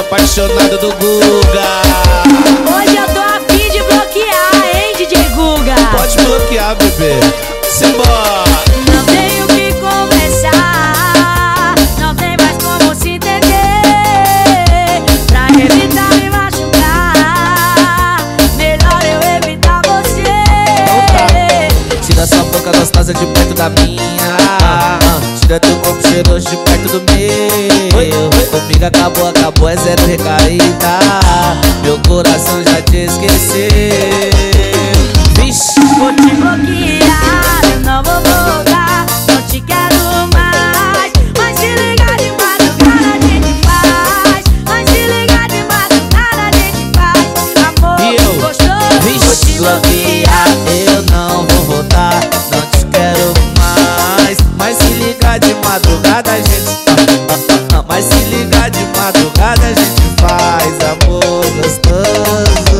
apaixonado do Guga. Hoje eu tô a fim de bloquear, hein, DJ Guga? Pode bloquear, bebê. Simbora. Não tenho o que conversar, não tem mais como se entender. Pra evitar me machucar, melhor eu evitar você. Tira sua boca gostosa de perto da minha. Tira teu corpo cheiroso de perto do meu. Comigo acabou, acabou, é zero recaída. Meu coração já te esqueceu. Vixe, vou te bloquear, eu não vou voltar, não te quero mais. Mas se ligar de madrugada a gente faz. Mas se ligar de madrugada a gente faz. Amor gostoso, vixe, vou te bloquear. eu não vou voltar, não te quero mais. Mas se ligar de madrugada a gente mas se ligar de madrugada a gente faz amor gostoso.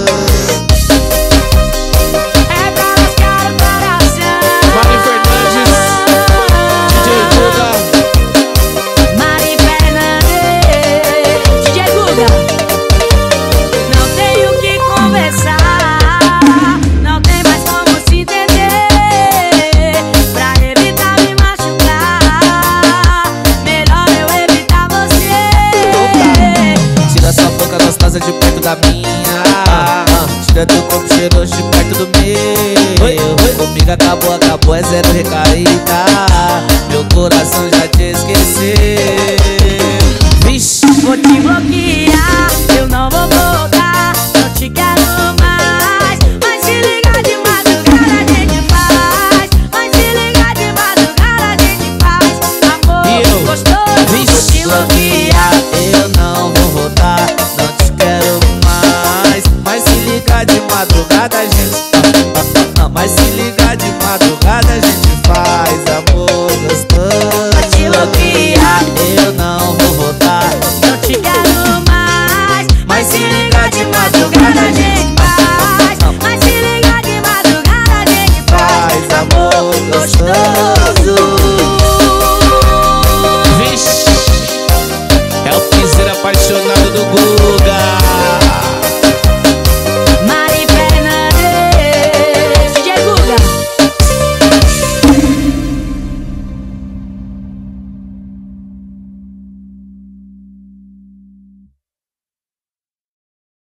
É pra lascar o coração. Mari Fernandes, DJ Guga. Mari Fernandes, DJ Guga. Não tenho o que conversar, não tem mais como se entender. Pra evitar me machucar, melhor eu evitar você. Tira sua boca gostosa de perto da minha. Tira teu corpo cheiroso de perto do meu. Comigo acabou, acabou, é zero recaída. Meu coração já te esqueceu. Vixe, vou te bloquear, eu não vou voltar, não te quero mais. Mas se ligar de madrugada a gente faz. Mas se ligar de madrugada a gente faz. Amor gostoso, vou te bloquear. eu não vou voltar, não te quero mais. Mas se ligar de madrugada a gente mas se ligar de madrugada a gente